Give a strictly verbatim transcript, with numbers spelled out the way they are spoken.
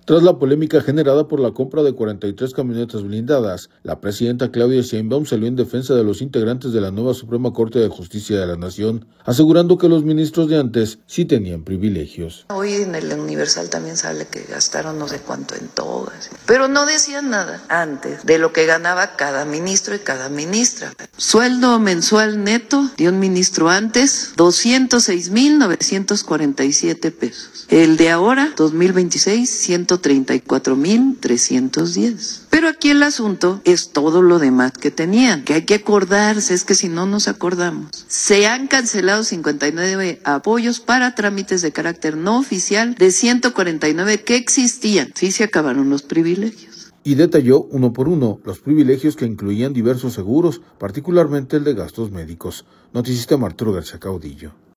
Tras la polémica generada por la compra de cuarenta y tres camionetas blindadas, la presidenta Claudia Sheinbaum salió en defensa de los integrantes de la nueva Suprema Corte de Justicia de la Nación, asegurando que los ministros de antes sí tenían privilegios. Hoy en el Universal también sale que gastaron no sé cuánto en togas, pero no decían nada antes de lo que ganaba cada ministro y cada ministra. Sueldo mensual neto de un ministro antes, doscientos seis mil novecientos cuarenta y siete pesos. El de ahora, dos mil veintiséis, ciento treinta y cuatro mil trescientos diez. Pero aquí el asunto es todo lo demás que tenían, que hay que acordarse, es que si no nos acordamos. Se han cancelado cincuenta y nueve apoyos para trámites de carácter no oficial de ciento cuarenta y nueve que existían. Sí se acabaron los privilegios. Y detalló uno por uno los privilegios que incluían diversos seguros, particularmente el de gastos médicos. Noticista Arturo García Caudillo.